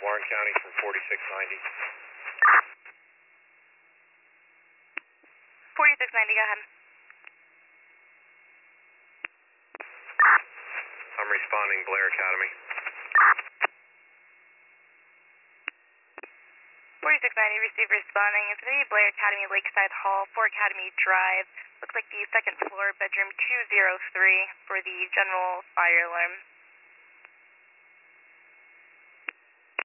Warren County from 4690. 4690, go ahead. I'm responding, Blair Academy. 4690, receive responding. It's going to be Blair Academy, Lakeside Hall, 4 Academy Drive. Looks like the second floor, bedroom 203 for the general fire alarm.